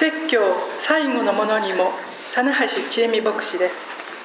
説教最後のものにも棚橋千恵美牧師です。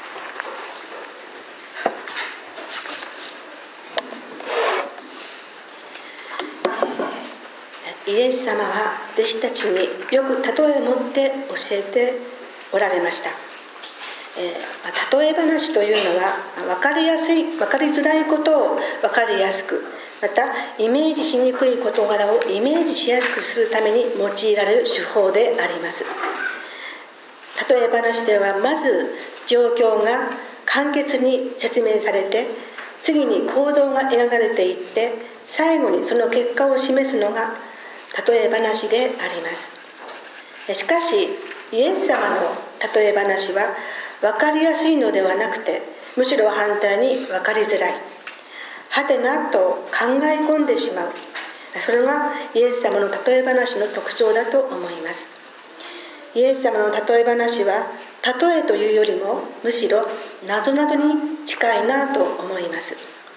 イエス様は弟子たちによく例えを持って教えておられました。例え話というのは分かりづらいことを分かりやすく、またイメージしにくい事柄をイメージしやすくするために用いられる手法であります。例え話ではまず状況が簡潔に説明されて、次に行動が描かれていって、最後にその結果を示すのが例え話であります。しかしイエス様の例え話は分かりやすいのではなくて、むしろ反対に分かりづらい、はてなと考え込んでしまう、それがイエス様の例え話の特徴だと思います。イエス様の例え話は例えというよりもむしろなぞなぞに近いなと思います。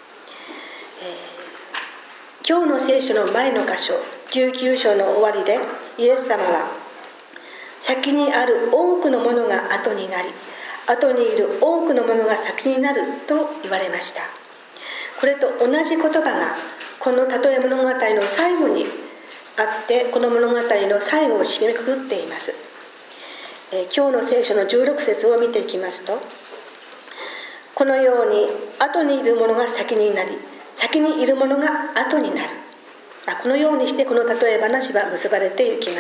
今日の聖書の前の箇所19章の終わりで、イエス様は先にある多くのものが後になり、後にいる多くのものが先になると言われました。これと同じ言葉がこの例え物語の最後にあって、この物語の最後を締めくくっています。今日の聖書の16節を見ていきますと、このように後にいるものが先になり、先にいるものが後になる。このようにしてこの例え話は結ばれていきます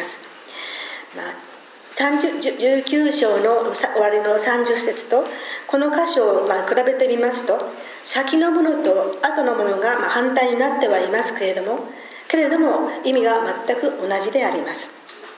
。19章の終わりの30節とこの箇所を比べてみますと、先のものと後のものが反対になってはいますけれども意味は全く同じであります。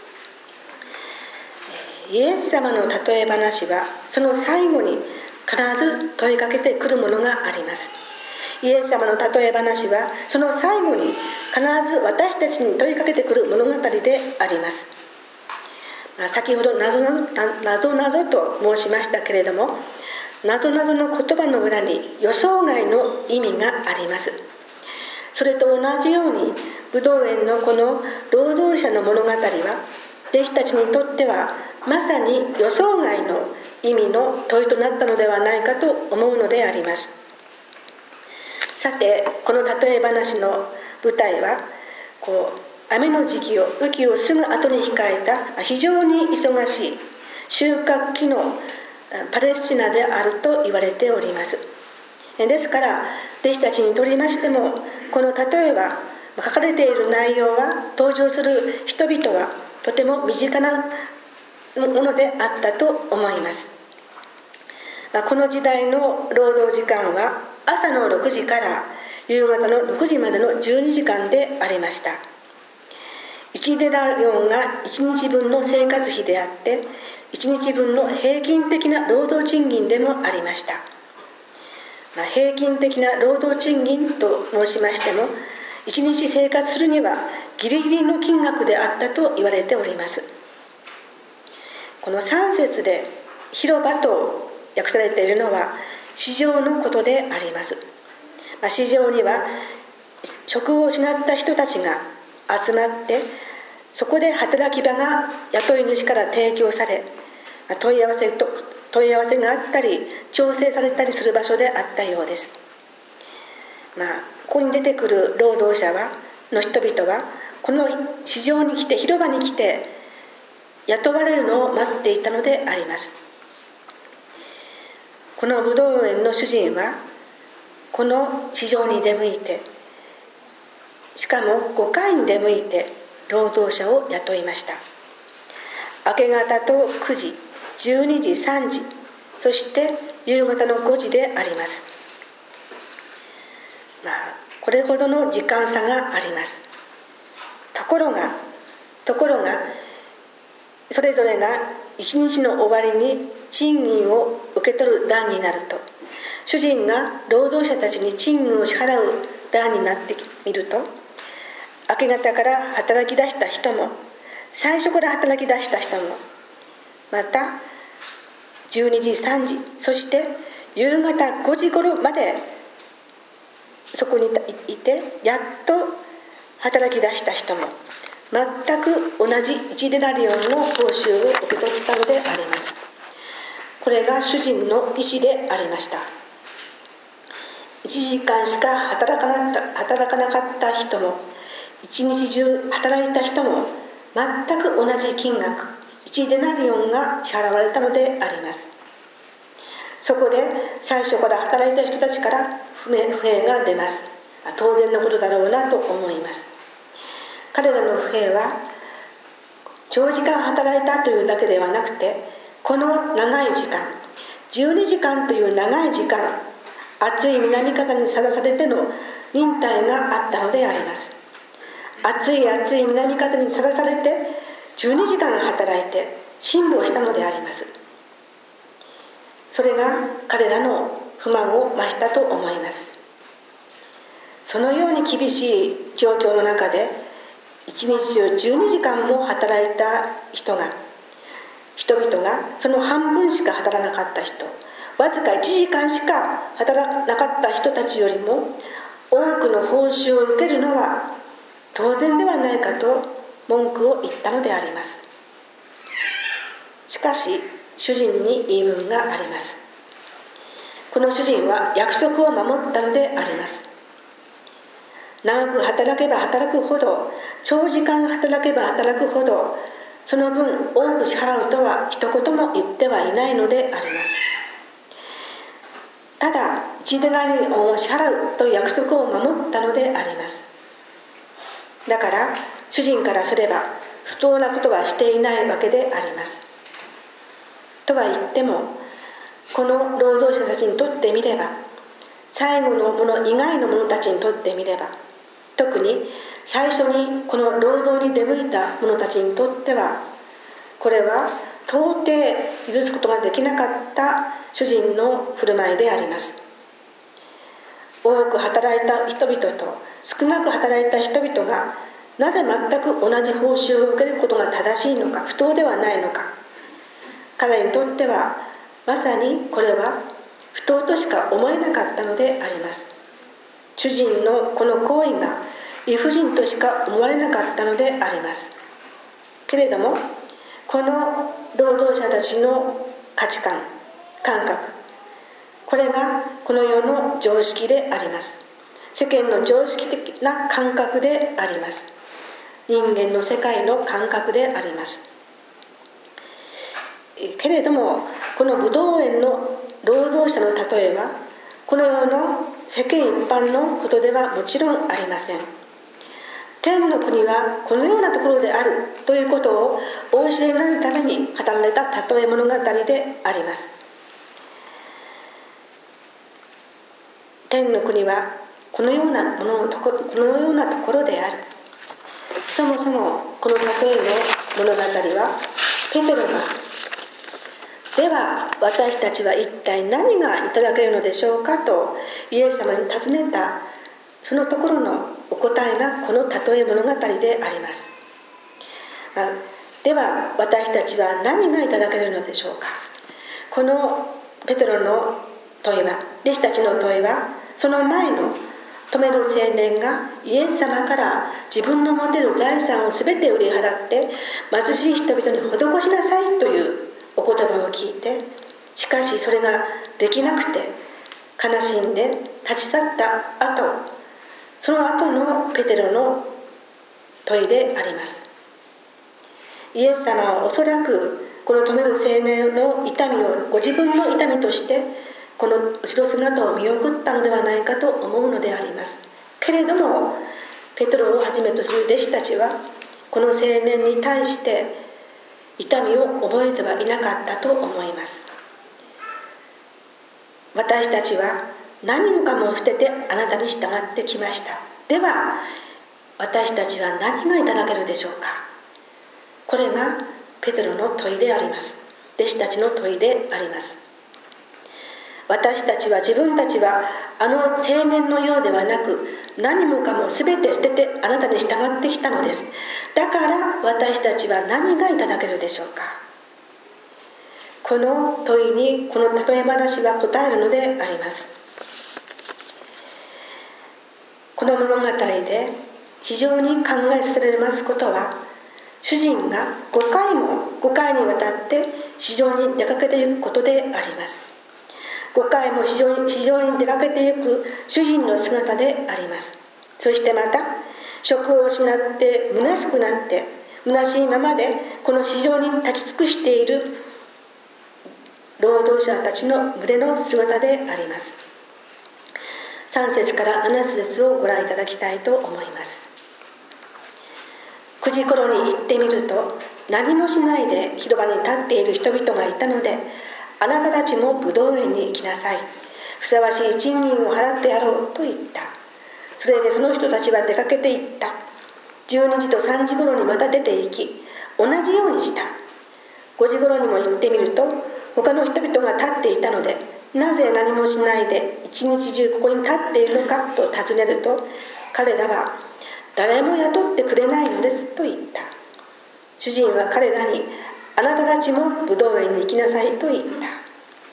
イエス様の例え話はその最後に必ず問いかけてくるものがあります。イエス様の例え話はその最後に必ず私たちに問いかけてくる物語であります。先ほどなぞなぞと申しましたけれども、なぞなぞの言葉の裏に予想外の意味があります。それと同じようにブドウ園のこの労働者の物語は弟子たちにとってはまさに予想外の意味の問いとなったのではないかと思うのであります。さて、この例え話の舞台は雨の時期を雨季をすぐ後に控えた非常に忙しい収穫期のパレスチナであると言われております。ですから弟子たちにとりましても、この例えは書かれている内容は登場する人々はとても身近なものであったと思います。この時代の労働時間は朝の6時から夕方の6時までの12時間でありました。1デナリオンが1日分の生活費であって、1日分の平均的な労働賃金でもありました。平均的な労働賃金と申しましても、1日生活するにはギリギリの金額であったと言われております。この3節で広場と訳されているのは市場のことであります。市場には職を失った人たちが集まって、そこで働き場が雇い主から提供され、問い合わせがあったり調整されたりする場所であったようです。ここに出てくる労働者の人々はこの市場に来て、広場に来て雇われるのを待っていたのであります。このブドウ園の主人はこの市場に出向いて、しかも5回に出向いて労働者を雇いました。明け方と9時、12時、3時、そして夕方の5時であります。これほどの時間差があります。ところがそれぞれが一日の終わりに賃金を受け取る段になると、主人が労働者たちに賃金を支払う段になってみると、明け方から働き出した人も、最初から働き出した人も、また12時、3時、そして夕方5時頃までそこにいてやっと働き出した人も、 全く同じ1デナリオンの報酬を受け取ったのであります。これが主人の意思でありました。1時間しか働かなかった人も、一日中働いた人も、全く同じ金額、1デナリオンが支払われたのであります。そこで最初から働いた人たちから不平が出ます。当然のことだろうなと思います。彼らの不平は、長時間働いたというだけではなくて、この長い時間、12時間という長い時間、暑い南風にさらされての忍耐があったのであります。暑い南風にさらされて12時間働いて辛抱したのであります。それが彼らの不満を増したと思います。そのように厳しい状況の中で一日中12時間も働いた人々がその半分しか働かなかった人、わずか1時間しか働かなかった人たちよりも多くの報酬を受けるのは当然ではないかと文句を言ったのであります。しかし主人に言い分があります。この主人は約束を守ったのであります。長く働けば働くほど、長時間働けば働くほど、その分多く支払うとは一言も言ってはいないのであります。ただ1デナリオンを支払うという約束を守ったのであります。だから主人からすれば不当なことはしていないわけであります。とは言っても、この労働者たちにとってみれば、最後のもの以外の者たちにとってみれば、特に最初にこの労働に出向いた者たちにとっては、これは到底許すことができなかった主人の振る舞いであります。多く働いた人々と少なく働いた人々がなぜ全く同じ報酬を受けることが正しいのか、不当ではないのか、彼にとってはまさにこれは不当としか思えなかったのであります。主人のこの行為が理不尽としか思われなかったのであります。けれども、この労働者たちの価値観、感覚、これがこの世の常識であります。世間の常識的な感覚であります。人間の世界の感覚であります。けれども、このブドウ園の労働者の例えは、この世の世間一般のことではもちろんありません。天の国はこのようなところであるということをお教えになるために語られた例え物語であります。天の国はこのようなところである。そもそもこの例えの物語は、ペテロがでは私たちは一体何がいただけるのでしょうかとイエス様に尋ねた、そのところのお答えがこの例え物語であります。では私たちは何がいただけるのでしょうか。このペテロの問いは、弟子たちの問いは、その前の富める青年がイエス様から自分の持てる財産を全て売り払って貧しい人々に施しなさいというお言葉を聞いて、しかしそれができなくて悲しんで立ち去った後、その後のペテロの問いであります。イエス様はおそらくこの富める青年の痛みをご自分の痛みとしてこの後ろ姿を見送ったのではないかと思うのであります。けれどもペテロをはじめとする弟子たちはこの青年に対して痛みを覚えてはいなかったと思います。私たちは何もかも捨ててあなたに従ってきました。では私たちは何がいただけるでしょうか。これがペテロの問いであります。弟子たちの問いであります。私たちは自分たちはあの青年のようではなく、何もかも全て捨ててあなたに従ってきたのです。だから私たちは何がいただけるでしょうか。この問いにこの例え話は答えるのであります。この物語で非常に考えさせられますことは、主人が5回にわたって市場に出かけていくことであります。5回も市場に出かけていく主人の姿であります。そしてまた、職を失って虚しくなって虚しいままでこの市場に立ち尽くしている労働者たちの群れの姿であります。3節から7節をご覧いただきたいと思います。9時頃に行ってみると、何もしないで広場に立っている人々がいたので、あなたたちもブドウ園に行きなさい。ふさわしい賃金を払ってやろうと言った。それでその人たちは出かけて行った。12時と3時頃にまた出て行き、同じようにした。5時頃にも行ってみると、他の人々が立っていたので、なぜ何もしないで一日中ここに立っているのかと尋ねると、彼らは誰も雇ってくれないのですと言った。主人は彼らに、あなたたちもブドウ園に行きなさいと言った。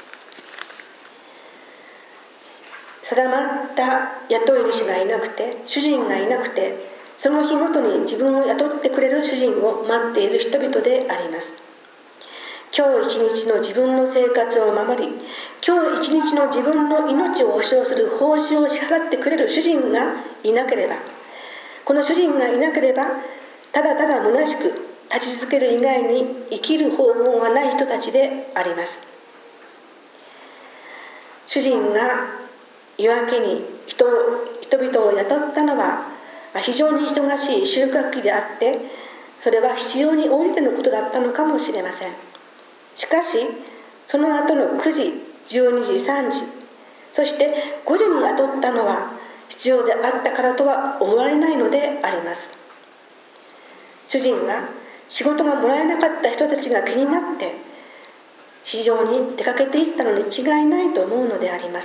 定まった雇い主がいなくて、主人がいなくて、その日ごとに自分を雇ってくれる主人を待っている人々であります。今日一日の自分の生活を守り、今日一日の自分の命を保証する報酬を支払ってくれる主人がいなければ、この主人がいなければ、ただただ虚しく立ち続ける以外に生きる方法がない人たちであります。主人が夜明けに人々を雇ったのは非常に忙しい収穫期であって、それは必要に応じてのことだったのかもしれません。しかしその後の9時、12時、3時、そして5時に雇ったのは必要であったからとは思われないのであります。主人は仕事がもらえなかった人たちが気になって市場に出かけていったのに違いないと思うのであります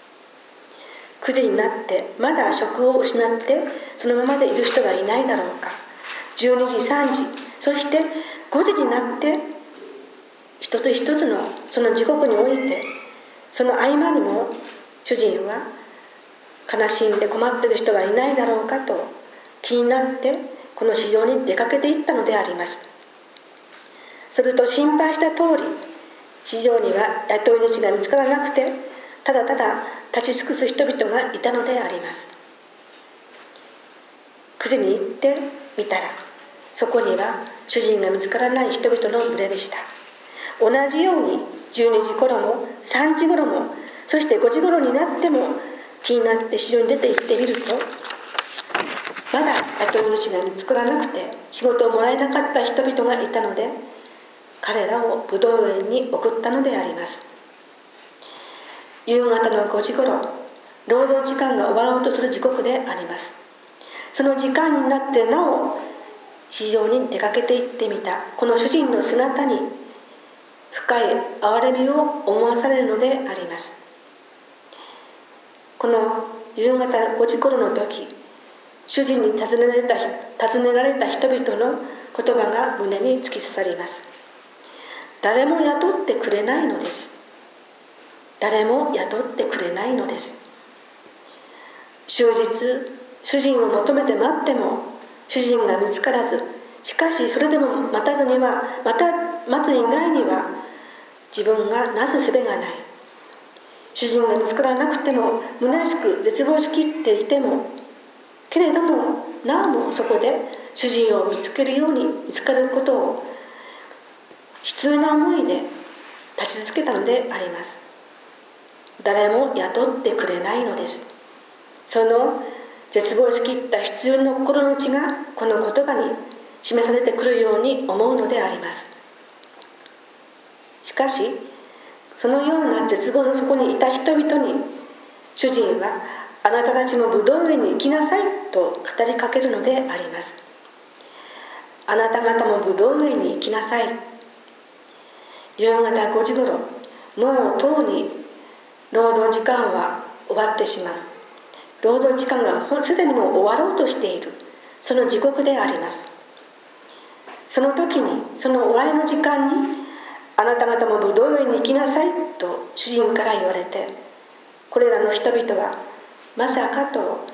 。9時になってまだ職を失ってそのままでいる人がいないだろうか。12時、3時、そして5時になって一つ一つのその時刻において、その合間にも主人は悲しんで困っている人はいないだろうかと気になってこの市場に出かけていったのであります。すると心配した通り、市場には雇い主が見つからなくて、ただただ立ち尽くす人々がいたのであります。9時に行ってみたら、そこには主人が見つからない人々の群れでした。同じように12時頃も3時頃も、そして5時頃になっても気になって市場に出て行ってみると、まだ雇い主が見つからなくて仕事をもらえなかった人々がいたので、彼らをブドウ園に送ったのであります。夕方の5時頃、労働時間が終わろうとする時刻であります。その時間になってなお市場に出かけて行ってみたこの主人の姿に深い憐れみを思わされるのであります。この夕方5時頃の時、主人に尋ねられた人々の言葉が胸に突き刺さります。誰も雇ってくれないのです。誰も雇ってくれないのです。終日、主人を求めて待っても主人が見つからず、しかしそれでも待つ以外には自分がなすすべがない。主人が見つからなくても虚しく絶望しきっていても、けれどもなおもそこで主人を見つかることを悲痛な思いで立ち続けたのであります。誰も雇ってくれないのです。その絶望しきった悲痛の心の内がこの言葉に示されてくるように思うのであります。しかしそのような絶望の底にいた人々に主人は、あなたたちもブドウ園に行きなさいと語りかけるのであります。あなた方もブドウ園に行きなさい。夕方5時頃、もうとうに労働時間は終わってしまう。労働時間がすでにもう終わろうとしている、その時刻であります。その時に、その終わりの時間に、あなた方もブドウ園に行きなさいと主人から言われて、これらの人々はまさかと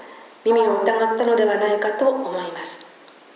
耳を疑ったのではないかと思います。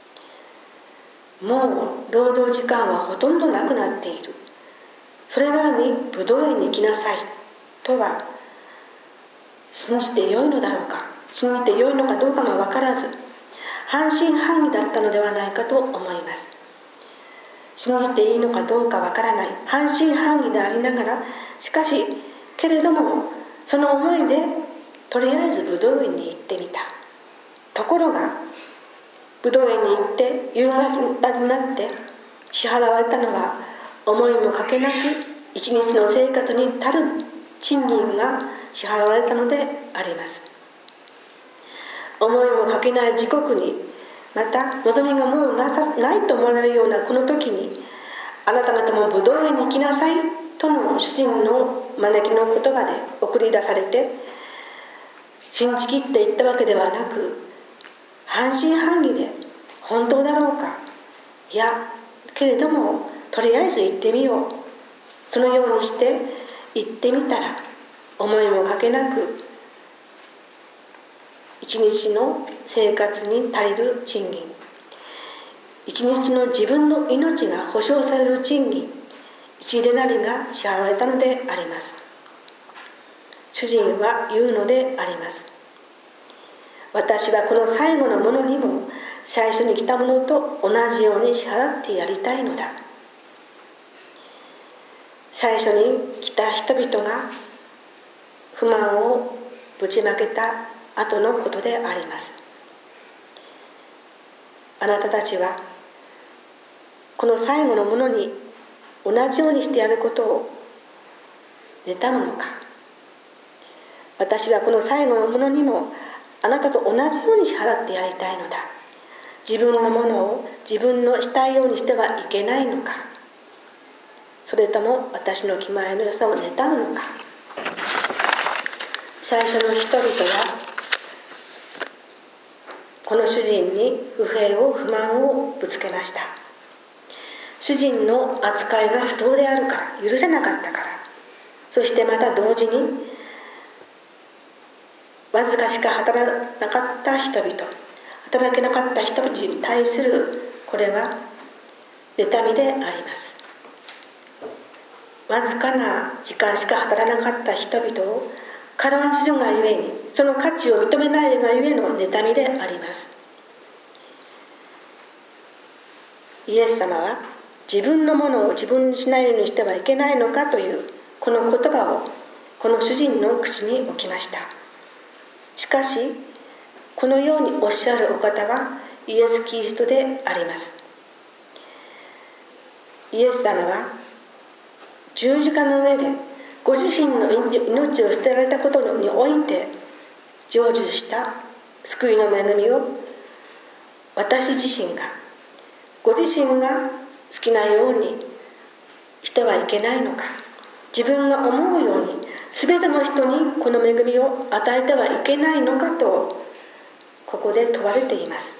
もう労働時間はほとんどなくなっている。それなのにブドウ園に行きなさいとは信じてよいのだろうか、信じてよいのかどうかが分からず、半信半疑だったのではないかと思います。信じていいのかどうか分からない、半信半疑でありながら、しかしけれどもその思いでとりあえずブドウ園に行ってみた。ところがブドウ園に行って夕方になって支払われたのは思いもかけなく一日の生活に足る賃金が支払われたのであります。思いもかけない時刻に、また望みがもうないと思われるようなこの時に、あなた方もブドウ園に行きなさいとの主人の招きの言葉で送り出されて、信じきって言ったわけではなく、半信半疑で本当だろうか、いやけれどもとりあえず行ってみよう、そのようにして行ってみたら、思いもかけなく一日の生活に足りる賃金、一日の自分の命が保証される賃金1デナリが支払われたのであります。主人は言うのであります。私はこの最後のものにも最初に来たものと同じように支払ってやりたいのだ。最初に来た人々が不満をぶちまけた後のことであります。あなたたちはこの最後のものに同じようにしてやることを妬むのか。私はこの最後のものにもあなたと同じように支払ってやりたいのだ。自分のものを自分のしたいようにしてはいけないのか、それとも私の気前の良さを妬むのか。最初の人々はこの主人に不平を不満をぶつけました。主人の扱いが不当であるから、許せなかったから、そしてまた同時にわずかしか働かなかった人々、働けなかった人々に対するこれは妬みであります。わずかな時間しか働かなかった人々を軽んじるがゆえに、その価値を認めないがゆえの妬みであります。イエス様は自分のものを自分にしないようにしてはいけないのかというこの言葉をこの主人の口に置きました。しかしこのようにおっしゃるお方はイエス・キリストであります。イエス様は十字架の上でご自身の命を捨てられたことにおいて成就した救いの恵みを、私自身がご自身が好きなようにしてはいけないのか、自分が思うように全ての人にこの恵みを与えてはいけないのかとここで問われています。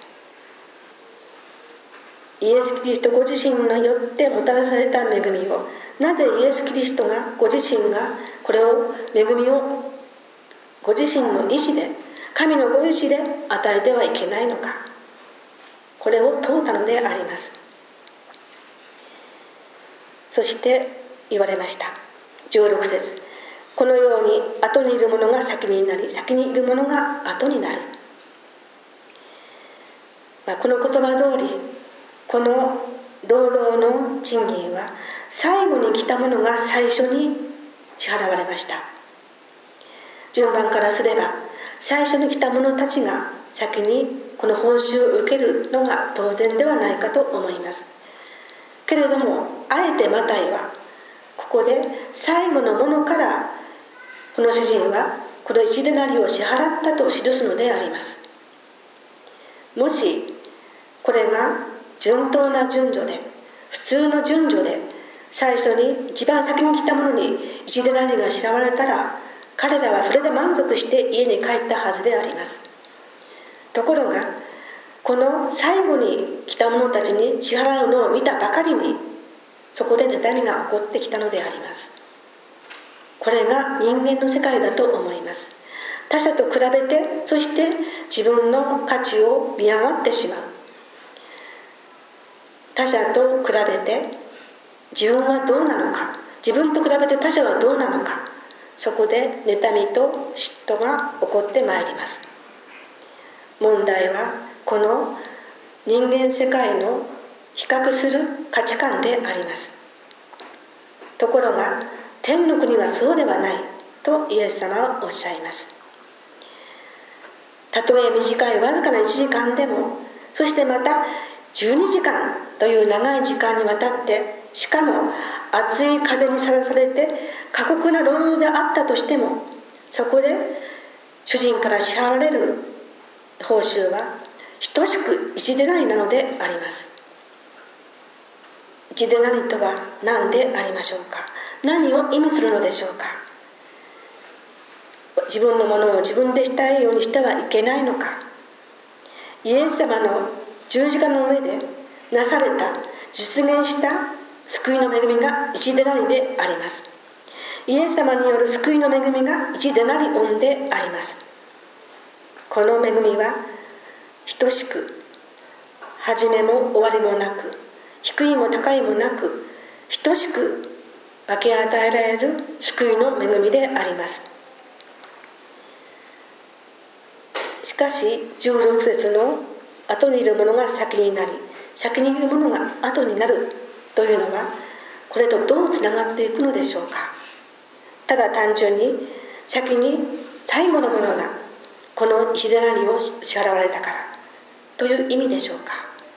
イエス・キリストご自身によってもたらされた恵みを、なぜイエス・キリストがご自身がこれを恵みをご自身の意志で、神のご意志で与えてはいけないのか、これを問うたのであります。そして言われました。16節、このように後にいるものが先になり、先にいるものが後になる。この言葉通り、この労働の賃金は最後に来たものが最初に支払われました。順番からすれば最初に来た者たちが先にこの報酬を受けるのが当然ではないかと思います。けれどもあえてマタイはここで最後のものからこの主人はこの1デナリを支払ったと記すのであります。もしこれが順当な順序で、普通の順序で最初に一番先に来た者に1デナリが支払われたら、彼らはそれで満足して家に帰ったはずであります。ところがこの最後に来た者たちに支払うのを見たばかりに、そこで妬みが起こってきたのであります。これが人間の世界だと思います。 他者と比べて、そして自分の価値を見誤ってしまう。他者と比べて自分はどうなのか、自分と比べて他者はどうなのか、そこで妬みと嫉妬が起こってまいります。問題はこの人間世界の比較する価値観であります。ところが天の国はそうではないとイエス様はおっしゃいます。たとえ短いわずかな1時間でも、そしてまた12時間という長い時間にわたって、しかも暑い風にさらされて過酷な労働であったとしても、そこで主人から支払われる報酬は等しく1デナリなのであります。1デナリとは何でありましょうか。何を意味するのでしょうか。自分のものを自分でしたいようにしてはいけないのか。イエス様の十字架の上でなされた、実現した救いの恵みが1デナリであります。イエス様による救いの恵みが1デナリオンであります。この恵みは等しく、始めも終わりもなく、低いも高いもなく、等しく分け与えられる救いの恵みであります。しかし16節の後にいるものが先になり、先にいるものが後になるというのは、これとどうつながっていくのでしょうか。ただ単純に先に最後のものがこの1デナリを支払われたからという意味でしょうか。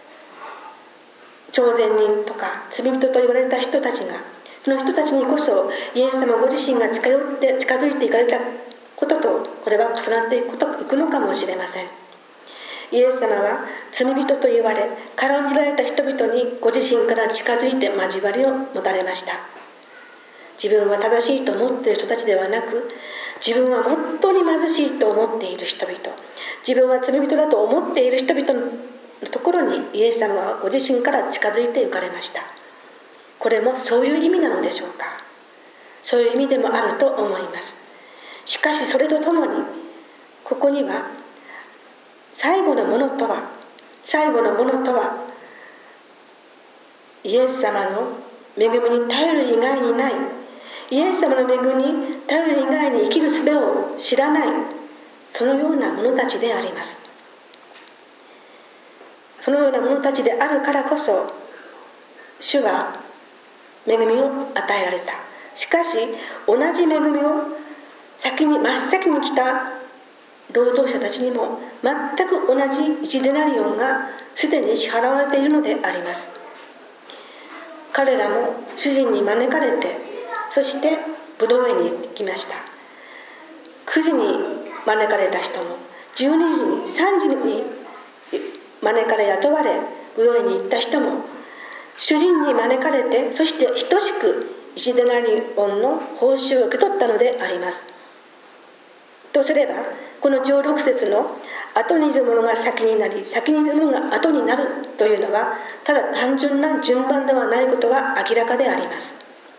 超善人とか罪人と言われた人たちが、その人たちにこそイエス様ご自身が近づいていかれたことと、これは重なっていくのかもしれません。イエス様は罪人と言われ軽んじられた人々にご自身から近づいて交わりを持たれました。自分は正しいと思っている人たちではなく、自分は本当に貧しいと思っている人々、自分は罪人だと思っている人々のところにイエス様はご自身から近づいて行かれました。これもそういう意味なのでしょうか。そういう意味でもあると思います。しかしそれとともに、ここには最後のものとはイエス様の恵みに頼る以外にない、イエス様の恵みに頼る以外に生きる術を知らない、そのような者たちであります。そのような者たちであるからこそ、主は恵みを与えられた。しかし同じ恵みを真っ先に来た労働者たちにも全く同じ1デナリオンがすでに支払われているのであります。彼らも主人に招かれて、そしてブドウ園に行きました。9時に招かれた人も、12時に3時に招かれ雇われブドウ園に行った人も、主人に招かれて、そして等しく1デナリオンの報酬を受け取ったのであります。とすれば、この16節の後にいるものが先になり、先にいるものが後になるというのは、ただ単純な順番ではないことが明らかであります。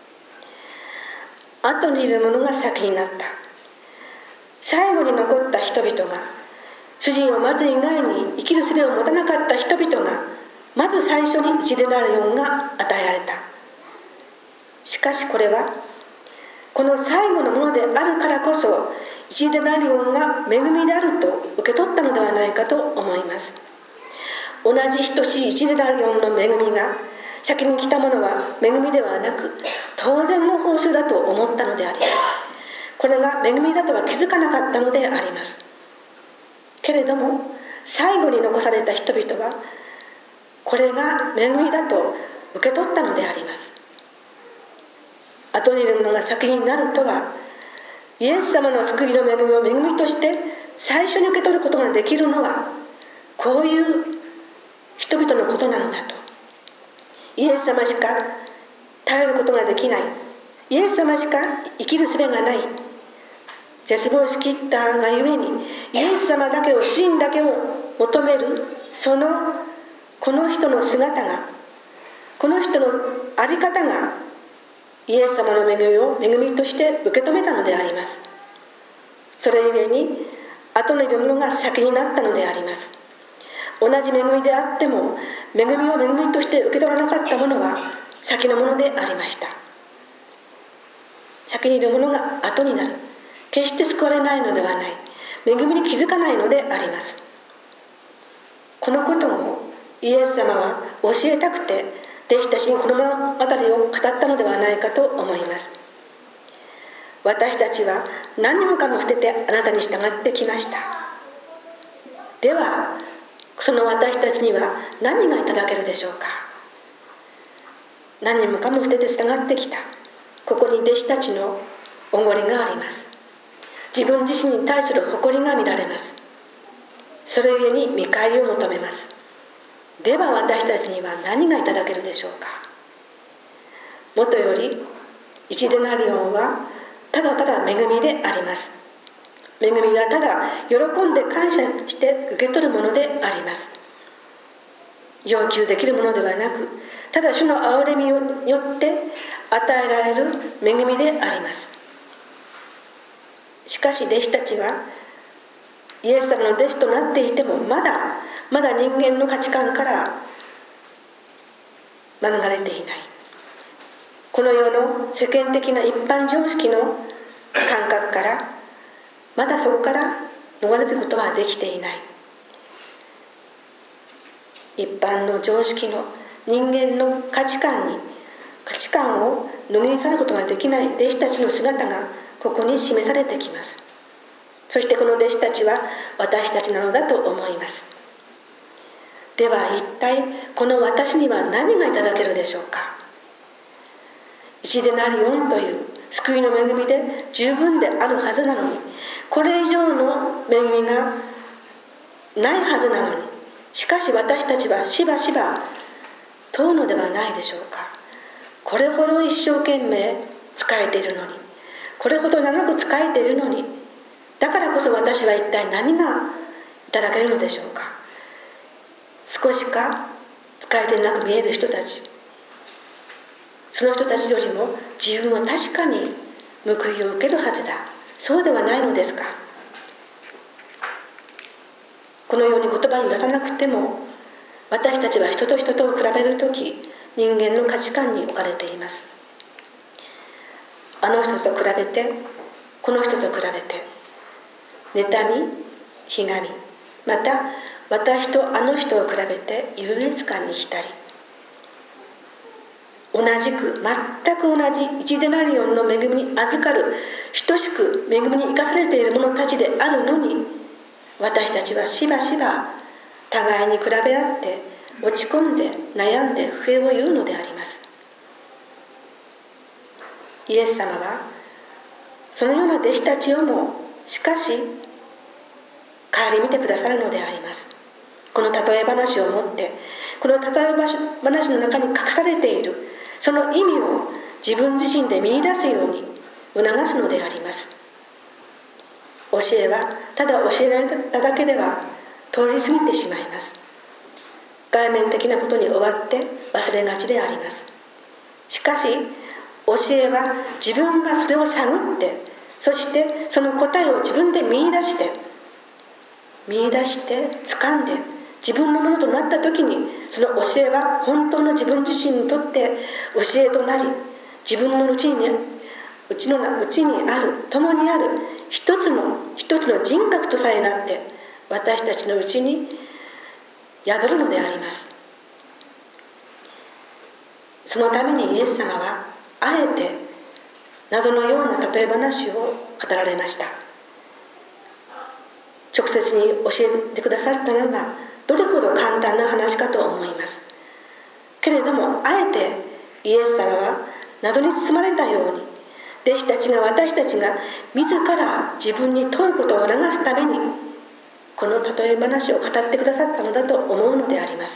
後にいるものが先になった。最後に残った人々が、主人を待つ以外に生きる術を持たなかった人々が、まず最初に1デナリオンが与えられた。しかしこれは、この最後のものであるからこそ、1デナリオンが恵みであると受け取ったのではないかと思います。同じ等しい1デナリオンの恵みが先に来たものは恵みではなく当然の報酬だと思ったのであります。これが恵みだとは気づかなかったのであります。けれども最後に残された人々はこれが恵みだと受け取ったのであります。後にいるものが先になるとは、イエス様の救いの恵みを恵みとして最初に受け取ることができるのは、こういう人々のことなのだと。イエス様しか頼ることができない、イエス様しか生きる術がない、絶望しきったがゆえにイエス様だけを、主人だけを求めるこの人の姿が、この人の在り方がイエス様の恵みを恵みとして受け止めたのであります。 それゆえに後にいるものが先になったのであります。同じ恵みであっても、恵みを恵みとして受け取らなかったものは先のものでありました。先にいるものが後になる。決して救われないのではない。恵みに気づかないのであります。このことをイエス様は教えたくて、弟子たちにこの物語を語ったのではないかと思います。私たちは何もかも捨ててあなたに従ってきました。では、その私たちには何がいただけるでしょうか。何もかも捨てて従ってきた。ここに弟子たちのおごりがあります。自分自身に対する誇りが見られます。それゆえに見返りを求めます。では私たちには何がいただけるでしょうか。もとより1デナリオンはただただ恵みであります。恵みはただ喜んで感謝して受け取るものであります。要求できるものではなく、ただ主の憐れみによって与えられる恵みであります。しかし弟子たちはイエス様の弟子となっていてもまだ人間の価値観から免れていない。この世の世間的な一般常識の感覚からまだそこから逃れることはできていない。一般の常識の人間の価値観を拭い去ることができない弟子たちの姿がここに示されてきます。そしてこの弟子たちは私たちなのだと思います。では一体この私には何がいただけるでしょうか。1デナリオンという救いの恵みで十分であるはずなのに、これ以上の恵みがないはずなのに、しかし私たちはしばしば問うのではないでしょうか。これほど一生懸命仕えているのに、これほど長く仕えているのに、だからこそ私は一体何がいただけるのでしょうか。少しか仕えていなく見える人たち、その人たちよりも自分は確かに報いを受けるはずだ。そうではないのですか。このように言葉に出さなくても、私たちは人と人とを比べるとき、人間の価値観に置かれています。あの人と比べて、この人と比べて、妬み、ひがみ、また私とあの人を比べて優越感に浸り、全く同じ1デナリオンの恵みに預かる、等しく恵みに生かされている者たちであるのに、私たちはしばしば互いに比べ合って落ち込んで悩んで不平を言うのであります。イエス様はそのような弟子たちをもしかし顧みてくださるのであります。この例え話をもって、この例え話の中に隠されているその意味を自分自身で見出すように促すのであります。教えはただ教えられただけでは通り過ぎてしまいます。外面的なことに終わって忘れがちであります。しかし教えは自分がそれを探って、そしてその答えを自分で見出して掴んで自分のものとなった時に、その教えは本当の自分自身にとって教えとなり、自分のうちにある、共にある一つの人格とさえなって私たちのうちに宿るのであります。そのためにイエス様はあえて謎のような例え話を語られました。直接に教えてくださったようなどれほど簡単な話かと思います。けれどもあえてイエス様は謎に包まれたように、私たちが自ら自分に問うことを促すためにこの例え話を語ってくださったのだと思うのであります。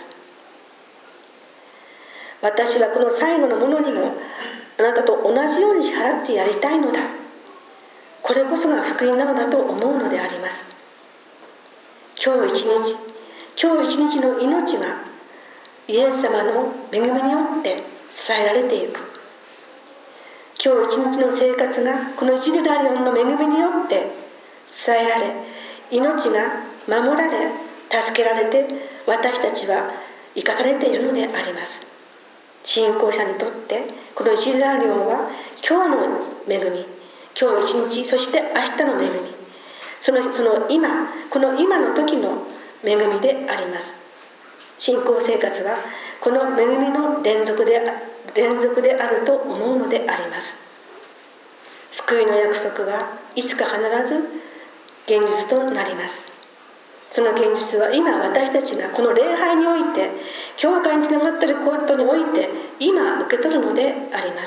私はこの最後のものにもあなたと同じように支払ってやりたいのだ。これこそが福音なのだと思うのであります。今日一日の命がイエス様の恵みによって伝えられていく。今日一日の生活がこの1デナリオンの恵みによって伝えられ、命が守られ助けられて、私たちは生かされているのであります。信仰者にとってこのイスラエルは今日の恵み、今日一日、そして明日の恵み、その今、この今の時の恵みであります。信仰生活はこの恵みの連続であると思うのであります。救いの約束はいつか必ず現実となります。その現実は今私たちがこの礼拝において、教会につながっていることにおいて今受け取るのであります。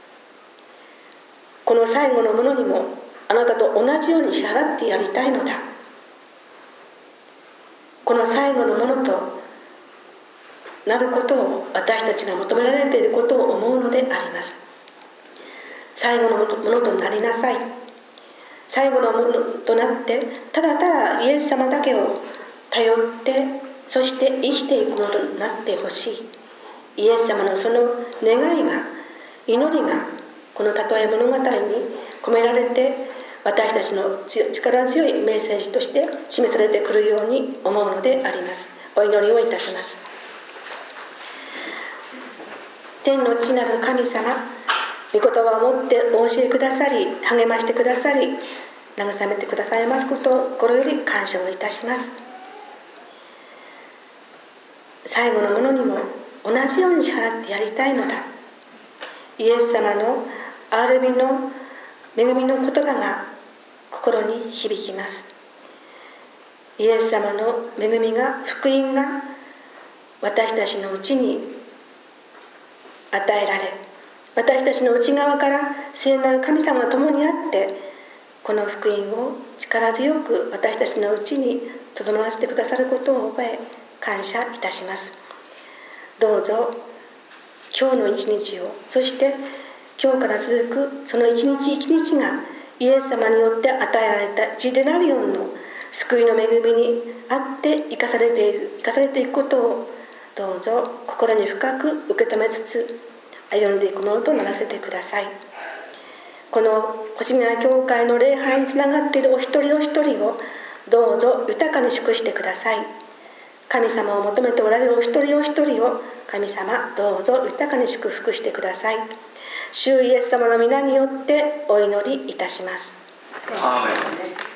この最後のものにもあなたと同じように支払ってやりたいのだ。この最後のものとなることを私たちが求められていることを思うのであります。最後のものとなりなさい。最後のものとなってただただイエス様だけを頼って、そして生きていくものとなってほしい。イエス様のその願いが、祈りがこの例え物語に込められて、私たちの力強いメッセージとして示されてくるように思うのであります。お祈りをいたします。天の父なる神様、御言葉をもってお教えくださり、励ましてくださり、慰めてくださいますことを心より感謝をいたします。最後のものにも同じように支払ってやりたいのだ。イエス様の憐れみの恵みの言葉が心に響きます。イエス様の恵みが、福音が私たちのうちに与えられ、私たちの内側から聖なる神様と共にあって、この福音を力強く私たちのうちにとどまらせてくださることを覚え、感謝いたします。どうぞ今日の一日を、そして今日から続くその一日一日がイエス様によって与えられたジデナリオンの救いの恵みにあって生かされていくことを、どうぞ心に深く受け止めつつ歩んでいくものとならせてください。この星見谷教会の礼拝につながっているお一人お一人をどうぞ豊かに祝してください。神様を求めておられるお一人お一人を神様どうぞ豊かに祝福してください。主イエス様の皆によってお祈りいたします。 アーメン。